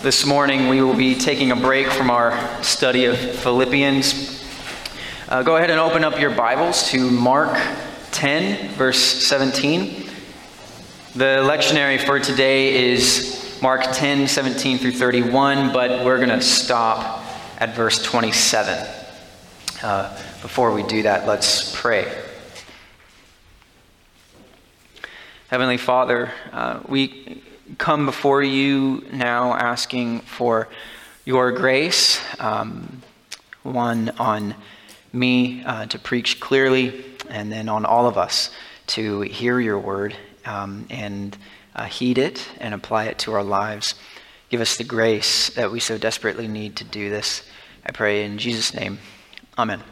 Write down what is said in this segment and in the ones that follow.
This morning we will be taking a break from our study of Philippians. Go ahead and open up your Bibles to Mark 10, verse 17. The lectionary for today is Mark 10, 17 through 31, but we're going to stop at verse 27. Before we do that, let's pray. Heavenly Father, we come before you now asking for your grace, one on me to preach clearly, and then on all of us to hear your word and heed it and apply it to our lives. Give us the grace that we so desperately need to do this. I pray in Jesus' name. Amen.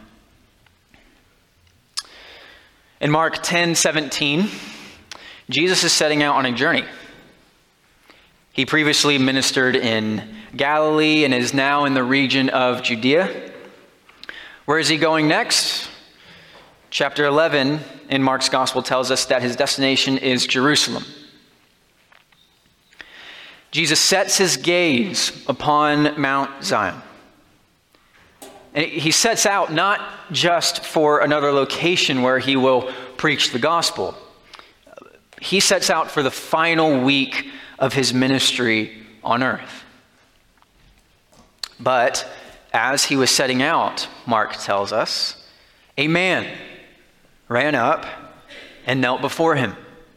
In Mark 10:17, Jesus is setting out on a journey. He previously ministered in Galilee and is now in the region of Judea. Where is he going next? Chapter 11 in Mark's gospel tells us that his destination is Jerusalem. Jesus sets his gaze upon Mount Zion. And he sets out not just for another location where he will preach the gospel. He sets out for the final week of his ministry on earth. But as he was setting out, Mark tells us, a man ran up and knelt before him.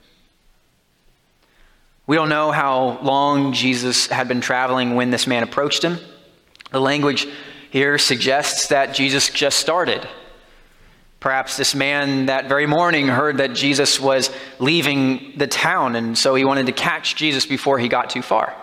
We don't know how long Jesus had been traveling when this man approached him. The language here suggests that Jesus just started. Perhaps this man that very morning heard that Jesus was leaving the town, and so he wanted to catch Jesus before he got too far.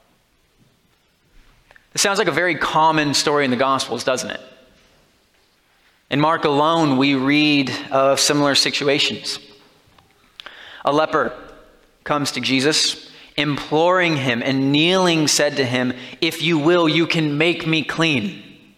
It sounds like a very common story in the Gospels, doesn't it? In Mark alone, we read of similar situations. A leper comes to Jesus, imploring him, and kneeling said to him, "If you will, you can make me clean."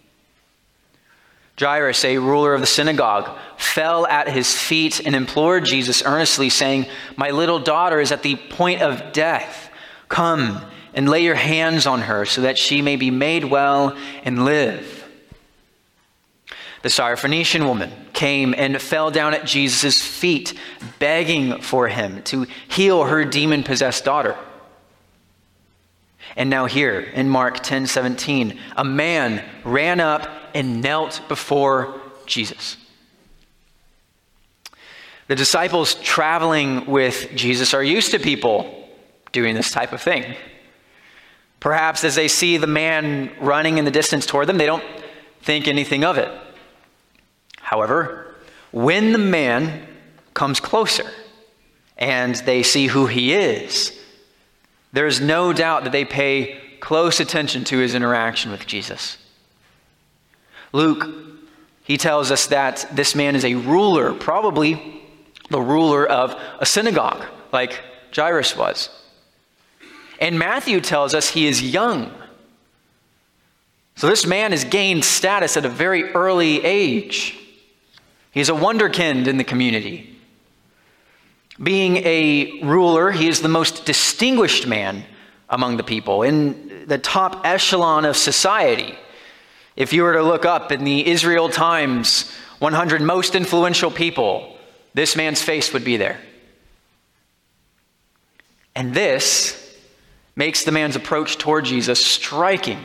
Jairus, a ruler of the synagogue, fell at his feet and implored Jesus earnestly, saying, "My little daughter is at the point of death. Come and lay your hands on her so that she may be made well and live." The Syrophoenician woman came and fell down at Jesus' feet, begging for him to heal her demon-possessed daughter. And now here in Mark 10:17, a man ran up and knelt before Jesus. The disciples traveling with Jesus are used to people doing this type of thing. Perhaps as they see the man running in the distance toward them, they don't think anything of it. However, when the man comes closer and they see who he is, there's no doubt that they pay close attention to his interaction with Jesus. Luke, he tells us that this man is a ruler, probably the ruler of a synagogue, like Jairus was. And Matthew tells us he is young. So this man has gained status at a very early age. He's a wonderkind in the community. Being a ruler, he is the most distinguished man among the people, in the top echelon of society. If you were to look up in the Israel Times 100 most influential people, this man's face would be there. And this makes the man's approach toward Jesus striking.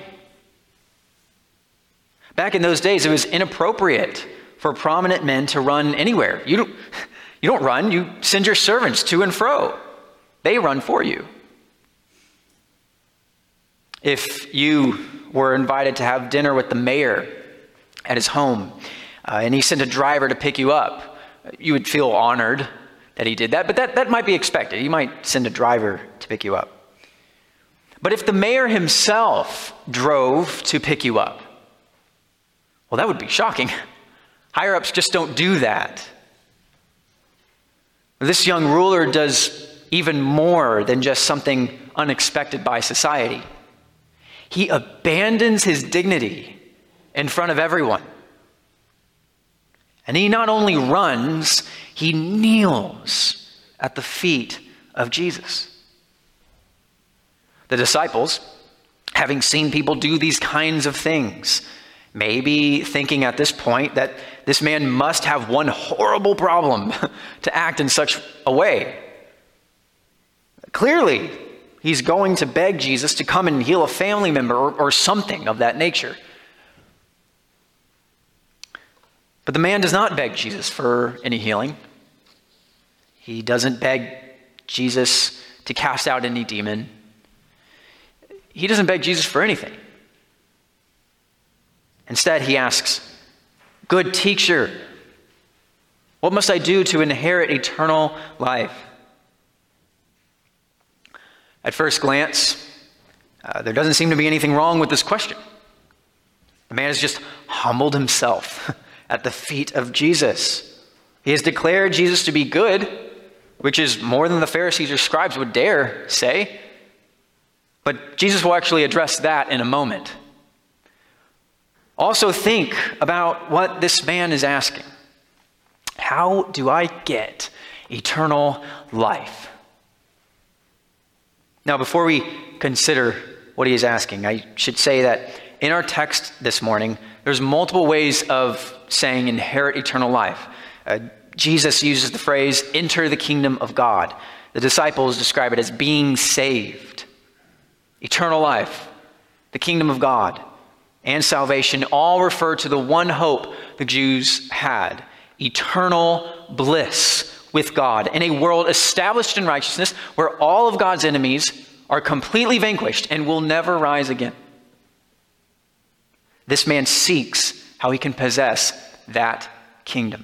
Back in those days, it was inappropriate for prominent men to run anywhere. You don't run, you send your servants to and fro. They run for you. If you were invited to have dinner with the mayor at his home, and he sent a driver to pick you up, you would feel honored that he did that, but that might be expected. He might send a driver to pick you up. But if the mayor himself drove to pick you up, well, that would be shocking. Higher-ups just don't do that. This young ruler does even more than just something unexpected by society. He abandons his dignity in front of everyone. And he not only runs, he kneels at the feet of Jesus. The disciples having seen people do these kinds of things, maybe thinking at this point that this man must have one horrible problem to act in such a way. Clearly, he's going to beg Jesus to come and heal a family member or something of that nature. But the man does not beg Jesus for any healing. He doesn't beg Jesus to cast out any demon. He doesn't beg Jesus for anything. Instead, he asks, "Good teacher, what must I do to inherit eternal life?" At first glance, there doesn't seem to be anything wrong with this question. The man has just humbled himself at the feet of Jesus. He has declared Jesus to be good, which is more than the Pharisees or scribes would dare say. But Jesus will actually address that in a moment. Also think about what this man is asking. How do I get eternal life? Now, before we consider what he is asking, I should say that in our text this morning, there's multiple ways of saying inherit eternal life. Jesus uses the phrase, enter the kingdom of God. The disciples describe it as being saved. Eternal life, the kingdom of God, and salvation all refer to the one hope the Jews had, eternal bliss with God in a world established in righteousness where all of God's enemies are completely vanquished and will never rise again. This man seeks how he can possess that kingdom.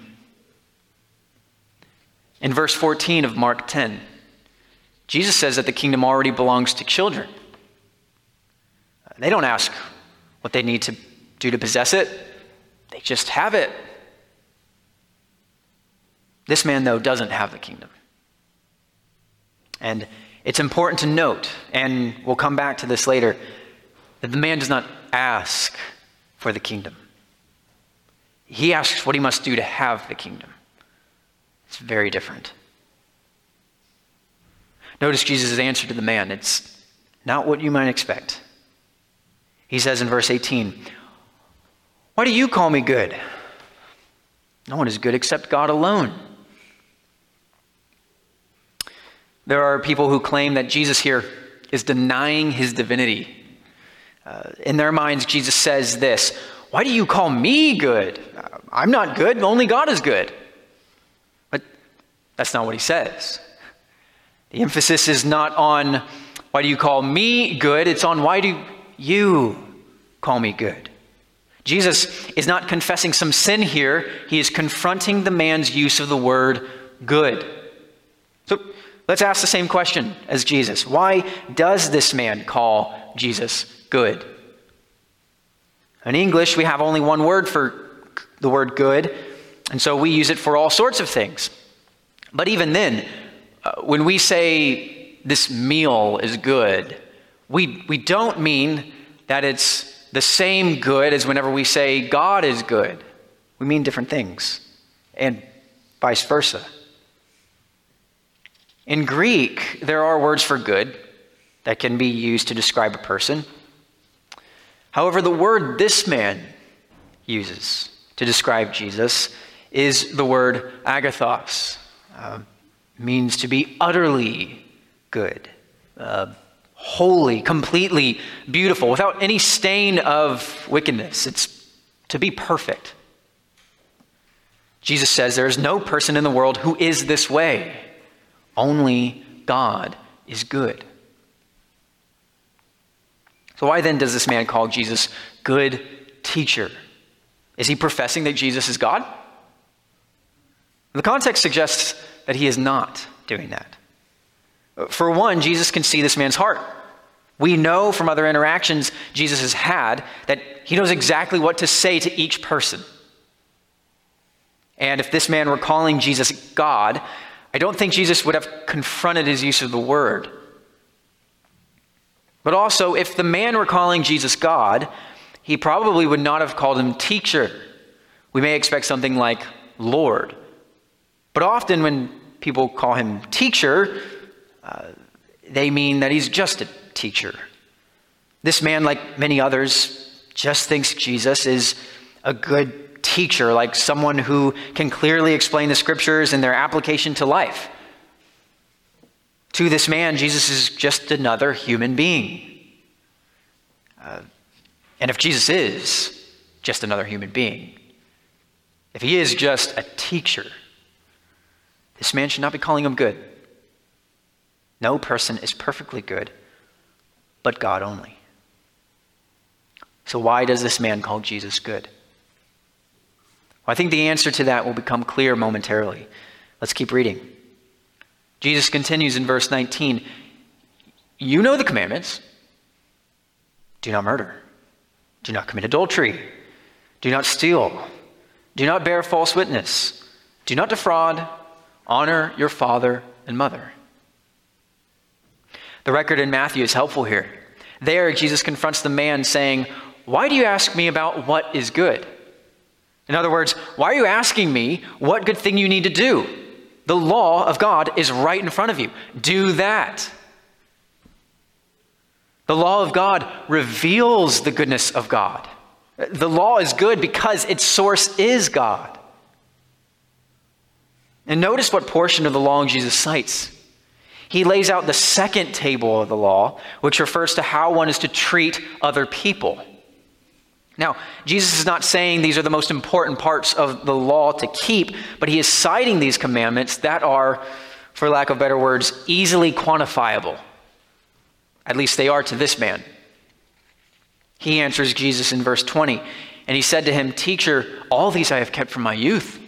In verse 14 of Mark 10, Jesus says that the kingdom already belongs to children. They don't ask what they need to do to possess it. They just have it. This man, though, doesn't have the kingdom. And it's important to note, and we'll come back to this later, that the man does not ask for the kingdom. He asks what he must do to have the kingdom. It's very different. Notice Jesus' answer to the man. It's not what you might expect. He says in verse 18, "Why do you call me good? No one is good except God alone." There are people who claim that Jesus here is denying his divinity. In their minds, Jesus says this, "Why do you call me good? I'm not good, only God is good." But that's not what he says. The emphasis is not on why do you call me good, it's on why do you call me good. Jesus is not confessing some sin here, he is confronting the man's use of the word good. So let's ask the same question as Jesus. Why does this man call Jesus good? In English, we have only one word for the word good, and so we use it for all sorts of things. But even then, when we say this meal is good, we don't mean that it's the same good as whenever we say God is good. We mean different things, and vice versa. In Greek, there are words for good that can be used to describe a person. However, the word this man uses to describe Jesus is the word agathos. Means to be utterly good, holy, completely beautiful, without any stain of wickedness. It's to be perfect. Jesus says there is no person in the world who is this way. Only God is good. So why then does this man call Jesus good teacher? Is he professing that Jesus is God? The context suggests that he is not doing that. For one, Jesus can see this man's heart. We know from other interactions Jesus has had that he knows exactly what to say to each person. And if this man were calling Jesus God, I don't think Jesus would have confronted his use of the word. But also, if the man were calling Jesus God, he probably would not have called him teacher. We may expect something like Lord. But often when people call him teacher, they mean that he's just a teacher. This man, like many others, just thinks Jesus is a good teacher, like someone who can clearly explain the scriptures and their application to life. To this man, Jesus is just another human being. And if Jesus is just another human being, if he is just a teacher, this man should not be calling him good. No person is perfectly good, but God only. So why does this man call Jesus good? Well, I think the answer to that will become clear momentarily. Let's keep reading. Jesus continues in verse 19. You know the commandments. Do not murder. Do not commit adultery. Do not steal. Do not bear false witness. Do not defraud. Honor your father and mother. The record in Matthew is helpful here. There, Jesus confronts the man saying, why do you ask me about what is good? In other words, why are you asking me what good thing you need to do? The law of God is right in front of you. Do that. The law of God reveals the goodness of God. The law is good because its source is God. And notice what portion of the law Jesus cites. He lays out the second table of the law, which refers to how one is to treat other people. Now, Jesus is not saying these are the most important parts of the law to keep, but he is citing these commandments that are, for lack of better words, easily quantifiable. At least they are to this man. He answers Jesus in verse 20, and he said to him, Teacher, all these I have kept from my youth.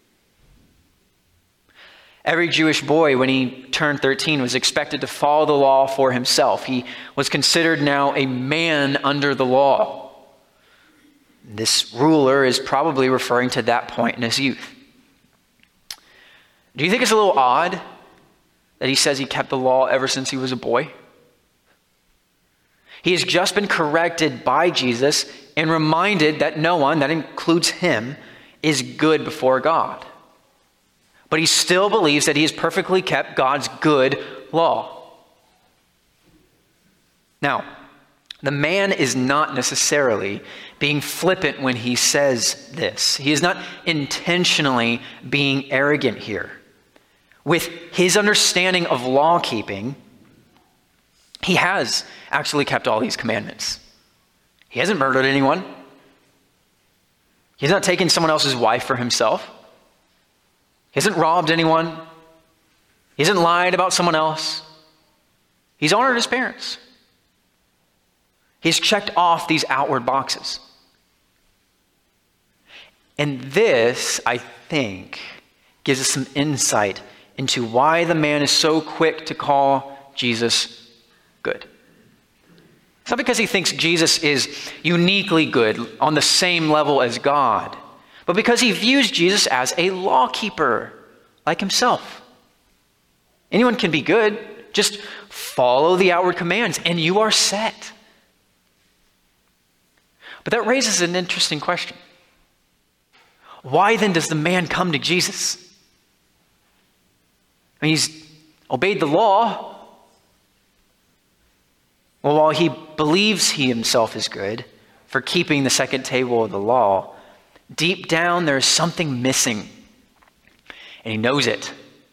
Every Jewish boy, when he turned 13, was expected to follow the law for himself. He was considered now a man under the law. This ruler is probably referring to that point in his youth. Do you think it's a little odd that he says he kept the law ever since he was a boy? He has just been corrected by Jesus and reminded that no one, that includes him, is good before God. But he still believes that he has perfectly kept God's good law. Now, the man is not necessarily being flippant when he says this. He is not intentionally being arrogant here. With his understanding of law keeping, he has actually kept all these commandments. He hasn't murdered anyone. He's not taken someone else's wife for himself. He hasn't robbed anyone. He hasn't lied about someone else. He's honored his parents. He's checked off these outward boxes. And this, I think, gives us some insight into why the man is so quick to call Jesus good. It's not because he thinks Jesus is uniquely good on the same level as God, but because he views Jesus as a law keeper like himself. Anyone can be good. Just follow the outward commands and you are set. But that raises an interesting question. Why then does the man come to Jesus? I mean, he's obeyed the law. Well, while he believes he himself is good for keeping the second table of the law, deep down there is something missing, and he knows it.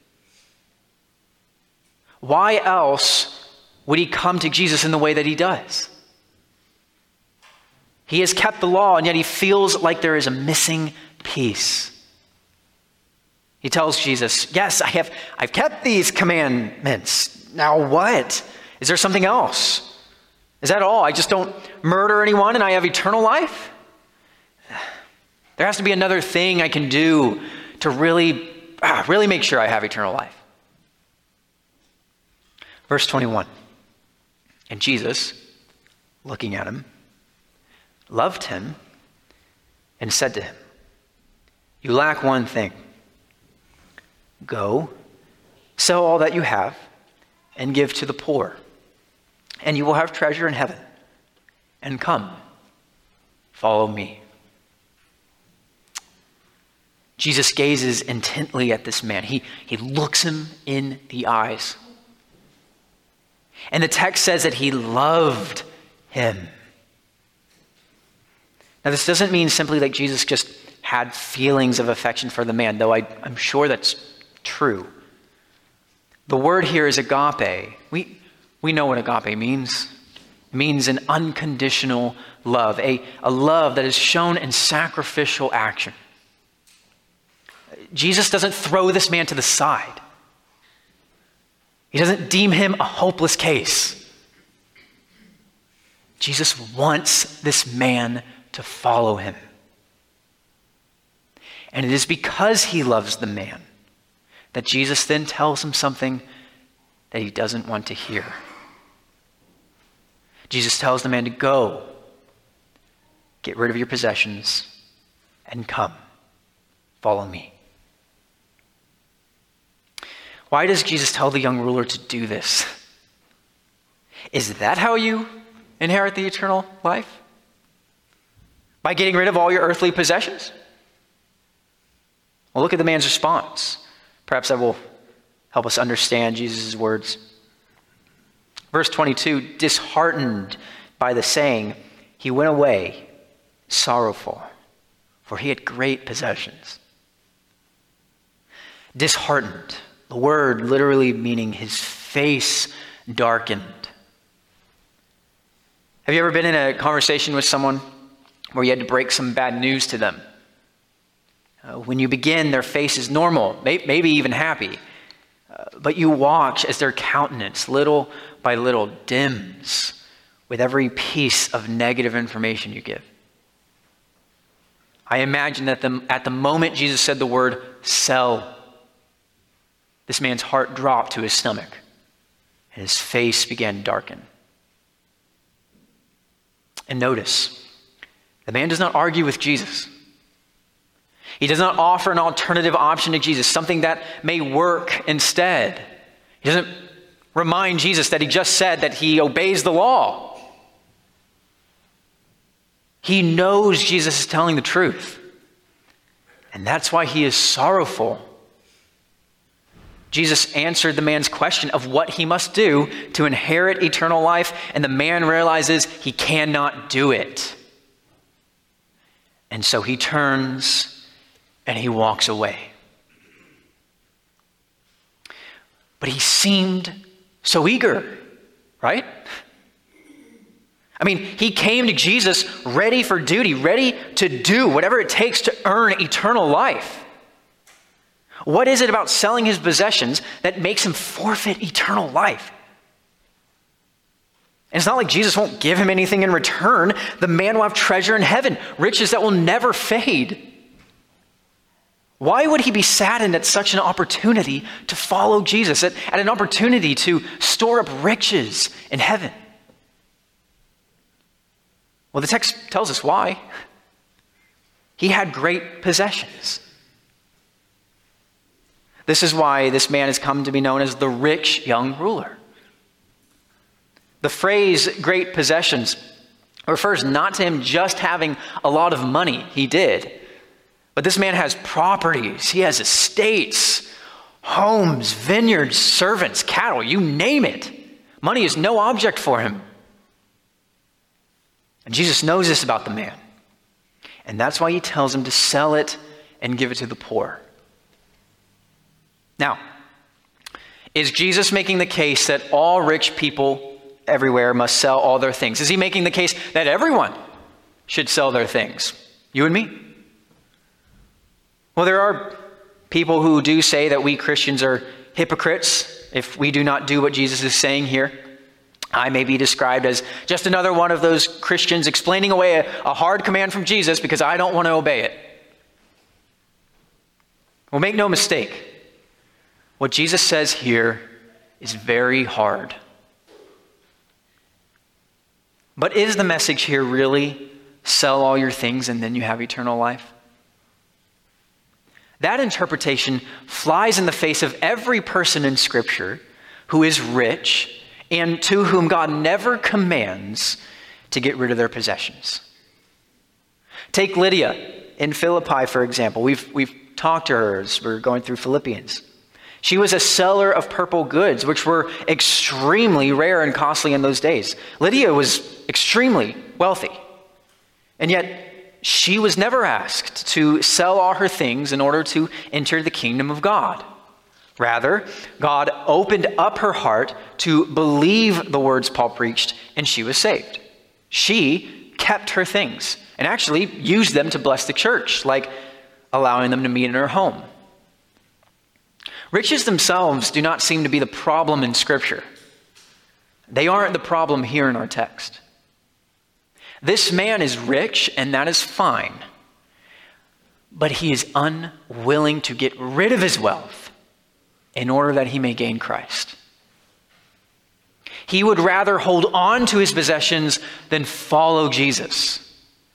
Why else would he come to Jesus in the way that he does? He has kept the law, and yet he feels like there is a missing piece. He tells Jesus, yes, I've kept these commandments. Now what? Is there something else? Is that all? I just don't murder anyone and I have eternal life? There has to be another thing I can do to really make sure I have eternal life. Verse 21. And Jesus, looking at him, loved him and said to him, you lack one thing. Go, sell all that you have and give to the poor, and you will have treasure in heaven. And come, follow me. Jesus gazes intently at this man. He looks him in the eyes. And the text says that he loved him. Now, this doesn't mean simply that Jesus just had feelings of affection for the man, though I'm sure that's true. The word here is agape. We know what agape means. It means an unconditional love, a love that is shown in sacrificial action. Jesus doesn't throw this man to the side. He doesn't deem him a hopeless case. Jesus wants this man to follow him. And it is because he loves the man that Jesus then tells him something that he doesn't want to hear. Jesus tells the man to go, get rid of your possessions, and come, follow me. Why does Jesus tell the young ruler to do this? Is that how you inherit the eternal life? By getting rid of all your earthly possessions? Well, look at the man's response. Perhaps that will help us understand Jesus' words. Verse 22, disheartened by the saying, he went away sorrowful, for he had great possessions. Disheartened, the word literally meaning his face darkened. Have you ever been in a conversation with someone where you had to break some bad news to them? When you begin, their face is normal, maybe even happy. But you watch as their countenance, little by little, dims with every piece of negative information you give. I imagine that at the moment Jesus said the word sell, this man's heart dropped to his stomach and his face began to darken. And notice, the man does not argue with Jesus. He does not offer an alternative option to Jesus, something that may work instead. He doesn't remind Jesus that he just said that he obeys the law. He knows Jesus is telling the truth. And that's why he is sorrowful. Jesus answered the man's question of what he must do to inherit eternal life, and the man realizes he cannot do it. And so he turns and he walks away. But he seemed so eager, right? I mean, he came to Jesus ready for duty, ready to do whatever it takes to earn eternal life. What is it about selling his possessions that makes him forfeit eternal life? And it's not like Jesus won't give him anything in return. The man will have treasure in heaven, riches that will never fade. Why would he be saddened at such an opportunity to follow Jesus, at an opportunity to store up riches in heaven? Well, the text tells us why. He had great possessions. This is why this man has come to be known as the rich young ruler. The phrase great possessions refers not to him just having a lot of money. He did. But this man has properties. He has estates, homes, vineyards, servants, cattle, you name it. Money is no object for him. And Jesus knows this about the man. And that's why he tells him to sell it and give it to the poor. Now, is Jesus making the case that all rich people everywhere must sell all their things? Is he making the case that everyone should sell their things? You and me? Well, there are people who do say that we Christians are hypocrites if we do not do what Jesus is saying here. I may be described as just another one of those Christians explaining away a hard command from Jesus because I don't want to obey it. Well, make no mistake. What Jesus says here is very hard. But is the message here really sell all your things and then you have eternal life? That interpretation flies in the face of every person in Scripture who is rich and to whom God never commands to get rid of their possessions. Take Lydia in Philippi, for example. We've talked to her as we're going through Philippians. She was a seller of purple goods, which were extremely rare and costly in those days. Lydia was extremely wealthy. And yet, she was never asked to sell all her things in order to enter the kingdom of God. Rather, God opened up her heart to believe the words Paul preached, and she was saved. She kept her things and actually used them to bless the church, like allowing them to meet in her home. Riches themselves do not seem to be the problem in Scripture. They aren't the problem here in our text. This man is rich, and that is fine. But he is unwilling to get rid of his wealth in order that he may gain Christ. He would rather hold on to his possessions than follow Jesus.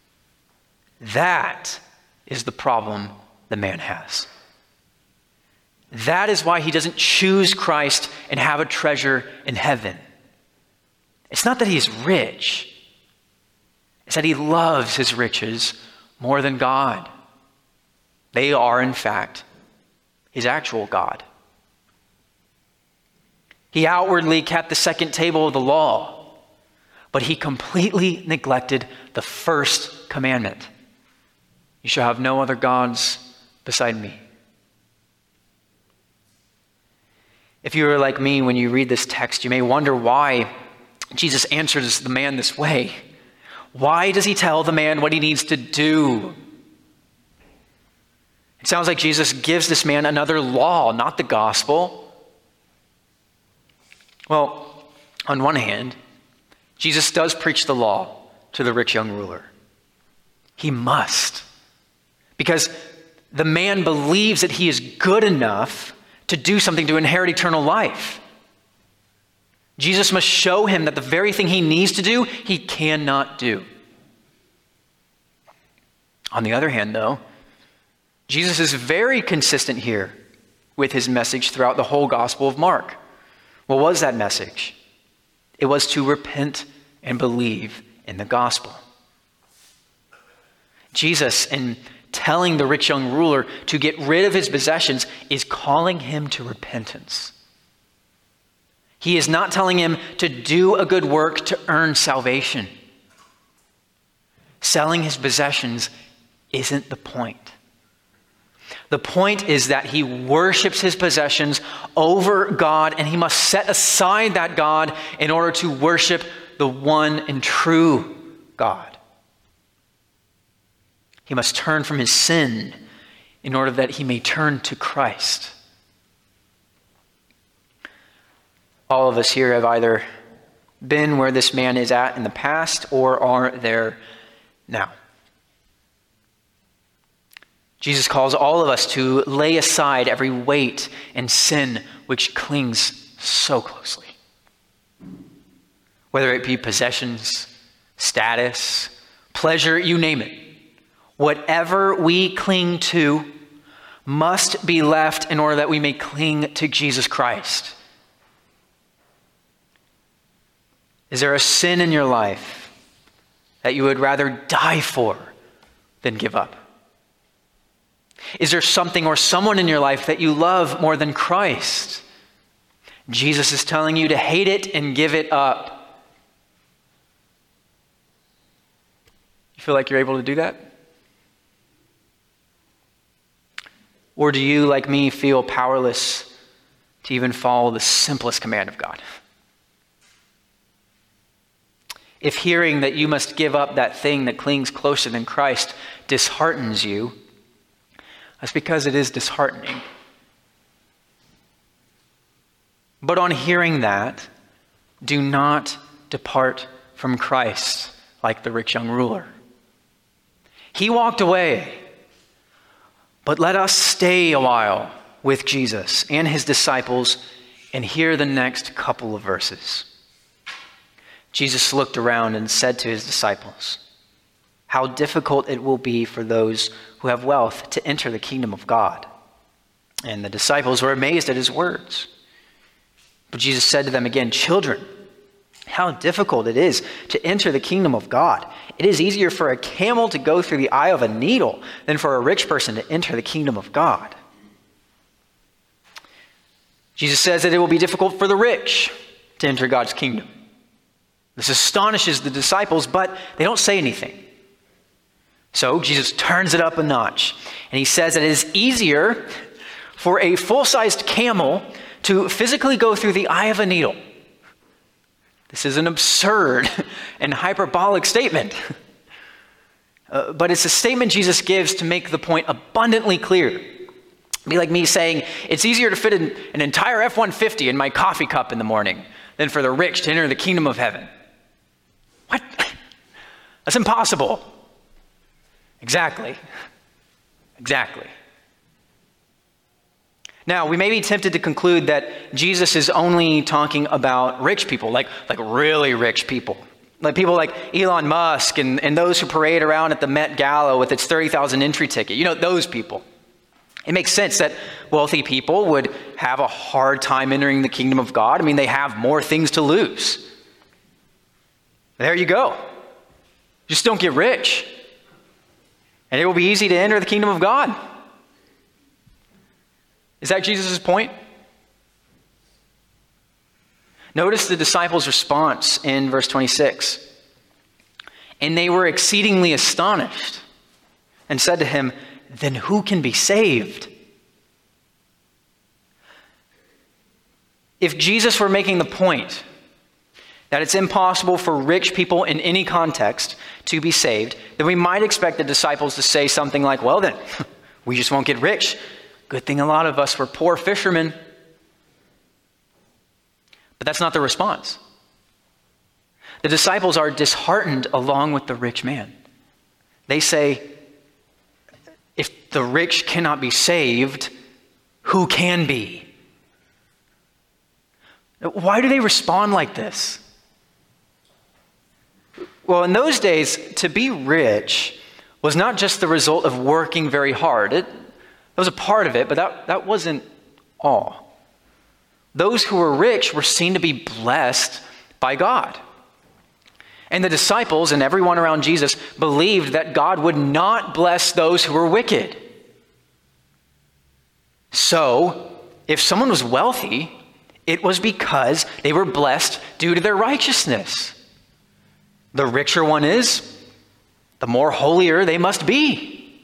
That is the problem the man has. That is why he doesn't choose Christ and have a treasure in heaven. It's not that he's rich. It's that he loves his riches more than God. They are, in fact, his actual God. He outwardly kept the second table of the law, but he completely neglected the first commandment. You shall have no other gods beside me. If you are like me, when you read this text, you may wonder why Jesus answers the man this way. Why does he tell the man what he needs to do? It sounds like Jesus gives this man another law, not the gospel. Well, on one hand, Jesus does preach the law to the rich young ruler. He must, because the man believes that he is good enough to do something to inherit eternal life. Jesus must show him that the very thing he needs to do, he cannot do. On the other hand, though, Jesus is very consistent here with his message throughout the whole Gospel of Mark. What was that message? It was to repent and believe in the gospel. Jesus, in telling the rich young ruler to get rid of his possessions, is calling him to repentance. He is not telling him to do a good work to earn salvation. Selling his possessions isn't the point. The point is that he worships his possessions over God, and he must set aside that God in order to worship the one and true God. He must turn from his sin in order that he may turn to Christ. All of us here have either been where this man is at in the past or are there now. Jesus calls all of us to lay aside every weight and sin which clings so closely. Whether it be possessions, status, pleasure, you name it. Whatever we cling to must be left in order that we may cling to Jesus Christ. Is there a sin in your life that you would rather die for than give up? Is there something or someone in your life that you love more than Christ? Jesus is telling you to hate it and give it up. You feel like you're able to do that? Or do you, like me, feel powerless to even follow the simplest command of God? If hearing that you must give up that thing that clings closer than Christ disheartens you, that's because it is disheartening. But on hearing that, do not depart from Christ like the rich young ruler. He walked away, but let us stay a while with Jesus and his disciples and hear the next couple of verses. Jesus looked around and said to his disciples, "How difficult it will be for those who have wealth to enter the kingdom of God." And the disciples were amazed at his words. But Jesus said to them again, "Children, how difficult it is to enter the kingdom of God. It is easier for a camel to go through the eye of a needle than for a rich person to enter the kingdom of God." Jesus says that it will be difficult for the rich to enter God's kingdom. This astonishes the disciples, but they don't say anything. So Jesus turns it up a notch, and he says that it is easier for a full-sized camel to physically go through the eye of a needle. This is an absurd and hyperbolic statement. But it's a statement Jesus gives to make the point abundantly clear. It'd be like me saying, it's easier to fit an entire F-150 in my coffee cup in the morning than for the rich to enter the kingdom of heaven. What? That's impossible. Exactly. Now, we may be tempted to conclude that Jesus is only talking about rich people, like really rich people. Like people like Elon Musk and those who parade around at the Met Gala with its 30,000 entry ticket. You know, those people. It makes sense that wealthy people would have a hard time entering the kingdom of God. I mean, they have more things to lose. There you go. Just don't get rich. And it will be easy to enter the kingdom of God. Is that Jesus' point? Notice the disciples' response in verse 26. And they were exceedingly astonished and said to him, then who can be saved? If Jesus were making the point that it's impossible for rich people in any context to be saved, then we might expect the disciples to say something like, well then, we just won't get rich. Good thing a lot of us were poor fishermen. But that's not the response. The disciples are disheartened along with the rich man. They say, if the rich cannot be saved, who can be? Why do they respond like this? Well, in those days, to be rich was not just the result of working very hard. It was a part of it, but that wasn't all. Those who were rich were seen to be blessed by God. And the disciples and everyone around Jesus believed that God would not bless those who were wicked. So, if someone was wealthy, it was because they were blessed due to their righteousness. The richer one is, the more holier they must be.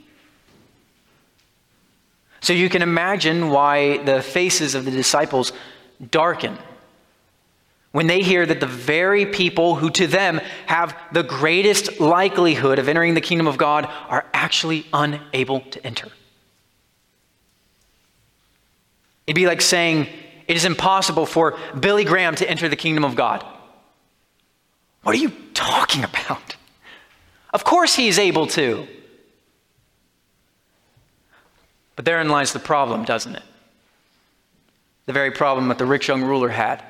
So you can imagine why the faces of the disciples darken when they hear that the very people who to them have the greatest likelihood of entering the kingdom of God are actually unable to enter. It'd be like saying it is impossible for Billy Graham to enter the kingdom of God. What are you talking about? Of course he's able to. But therein lies the problem, doesn't it? The very problem that the rich young ruler had.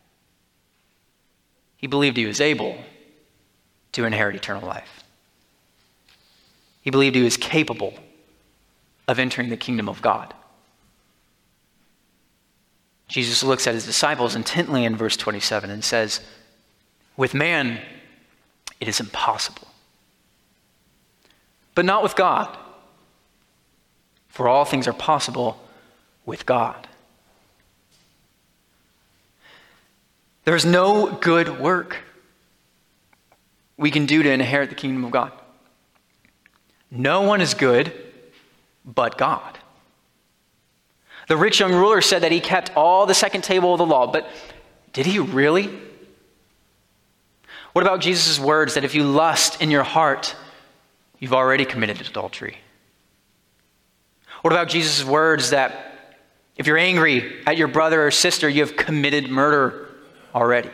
He believed he was able to inherit eternal life. He believed he was capable of entering the kingdom of God. Jesus looks at his disciples intently in verse 27 and says, with man, it is impossible. But not with God. For all things are possible with God. There is no good work we can do to inherit the kingdom of God. No one is good but God. The rich young ruler said that he kept all the second table of the law, but did he really? What about Jesus' words that if you lust in your heart, you've already committed adultery? What about Jesus' words that if you're angry at your brother or sister, you have committed murder already?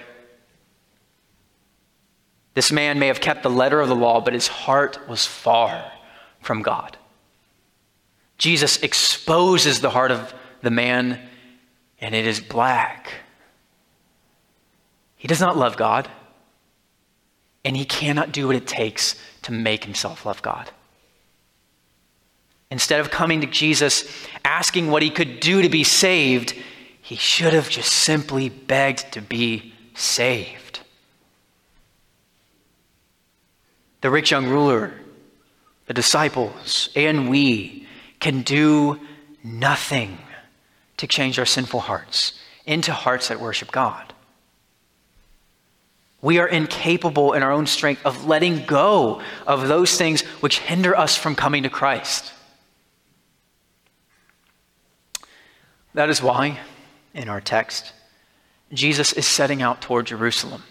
This man may have kept the letter of the law, but his heart was far from God. Jesus exposes the heart of the man, and it is black. He does not love God, and he cannot do what it takes to make himself love God. Instead of coming to Jesus asking what he could do to be saved, he should have just simply begged to be saved. The rich young ruler, the disciples, and we can do nothing to change our sinful hearts into hearts that worship God. We are incapable in our own strength of letting go of those things which hinder us from coming to Christ. That is why, in our text, Jesus is setting out toward Jerusalem.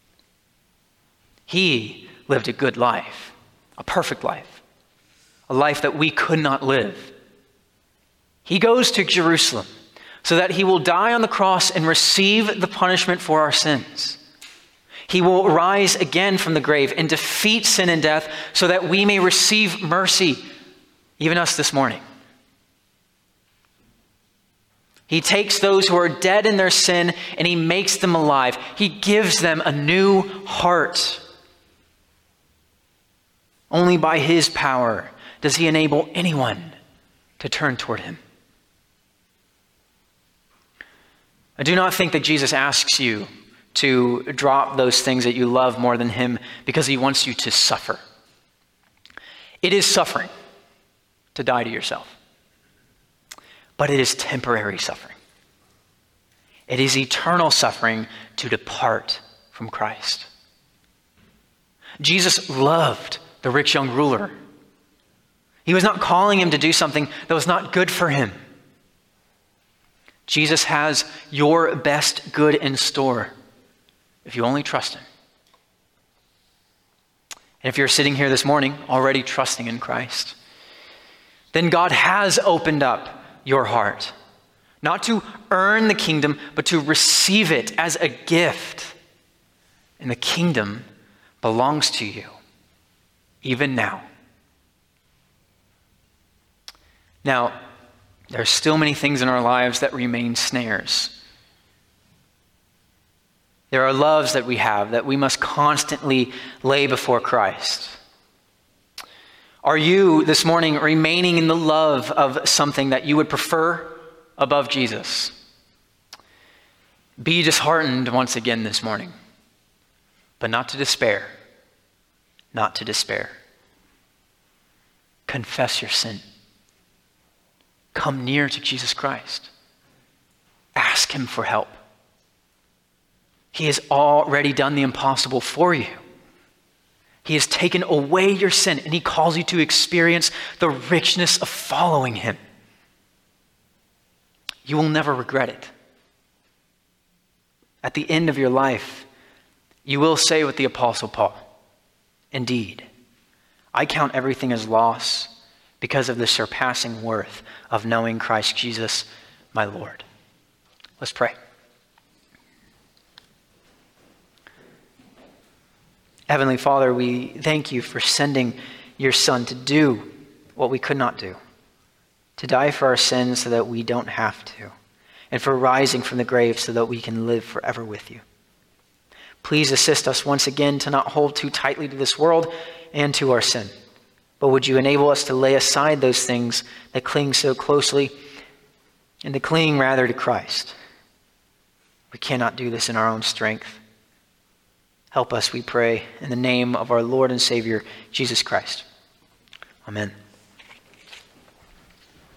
He lived a good life, a perfect life, a life that we could not live. He goes to Jerusalem so that he will die on the cross and receive the punishment for our sins. He will rise again from the grave and defeat sin and death so that we may receive mercy, even us this morning. He takes those who are dead in their sin and he makes them alive. He gives them a new heart. Only by his power does he enable anyone to turn toward him. I do not think that Jesus asks you to drop those things that you love more than him because he wants you to suffer. It is suffering to die to yourself. But it is temporary suffering. It is eternal suffering to depart from Christ. Jesus loved the rich young ruler. He was not calling him to do something that was not good for him. Jesus has your best good in store if you only trust him. And if you're sitting here this morning already trusting in Christ, then God has opened up your heart, not to earn the kingdom, but to receive it as a gift. And the kingdom belongs to you, even now. Now, there are still many things in our lives that remain snares. There are loves that we have that we must constantly lay before Christ. Are you this morning remaining in the love of something that you would prefer above Jesus? Be disheartened once again this morning, but not to despair. Not to despair. Confess your sin. Come near to Jesus Christ. Ask him for help. He has already done the impossible for you. He has taken away your sin, and he calls you to experience the richness of following him. You will never regret it. At the end of your life, you will say with the Apostle Paul, "Indeed, I count everything as loss because of the surpassing worth of knowing Christ Jesus, my Lord." Let's pray. Heavenly Father, we thank you for sending your Son to do what we could not do, to die for our sins so that we don't have to, and for rising from the grave so that we can live forever with you. Please assist us once again to not hold too tightly to this world and to our sin, but would you enable us to lay aside those things that cling so closely and to cling rather to Christ. We cannot do this in our own strength. Help us, we pray, in the name of our Lord and Savior, Jesus Christ. Amen.